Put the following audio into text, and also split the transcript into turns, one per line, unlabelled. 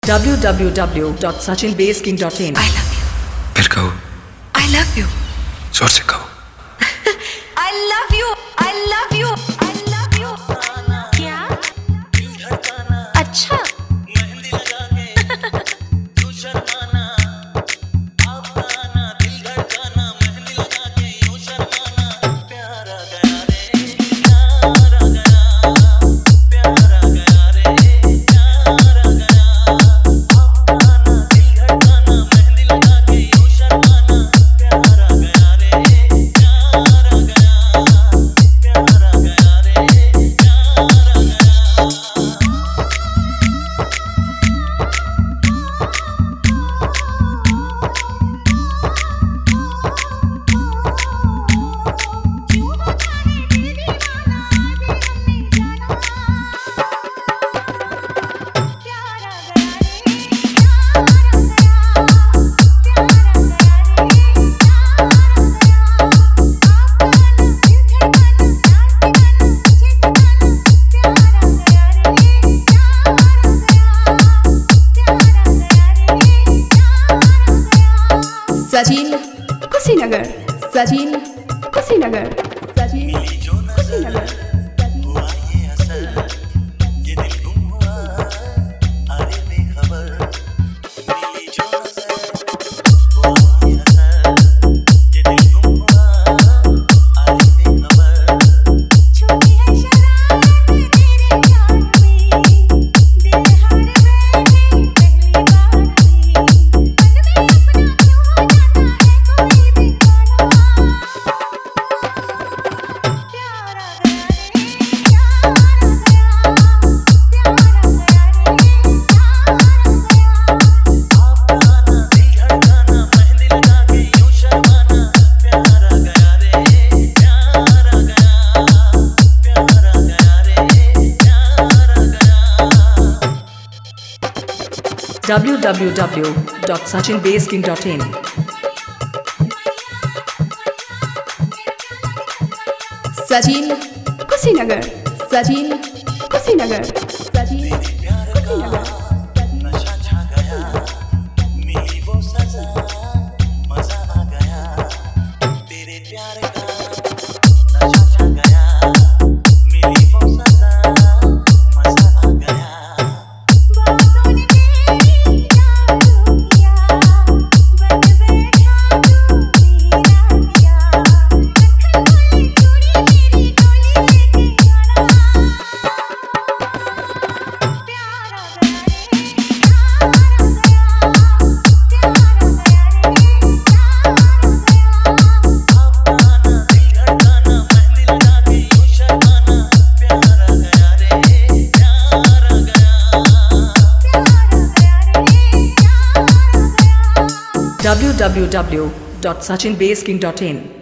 www.sachinbaseking.in
I love you.
फिर कहो,
I love you.
जोर से कहो।
I love you. I love you. I love you. क्या? अच्छा.
सचिन कुशीनगर, सचिन कुशीनगर, सचिन कुशीनगर।
www.sachinbaseking.in
सचिन कुशीनगर, सचिन कुशीनगर, सचिन कुशीनगर।
नशा छा गया, मिली वो सजा, मजा आ गया, तेरे प्यार का। नशा छा गया, मिली वो सजा, मजा आ गया।
बातों ने तेरी जादू किया, बन बैठा तू मेरा किया। लखन वाली चूड़ी मेरी डोली लेके आना, प्यार आ गया रे, प्यार आ गया, प्यार आ गया रे, प्यार आ गया।
अपना दिल धड़काना, मेहंदी लगा के यूं शर्माना, प्यार आ गया रे, प्यार आ गया।
www.sachinbaseking.in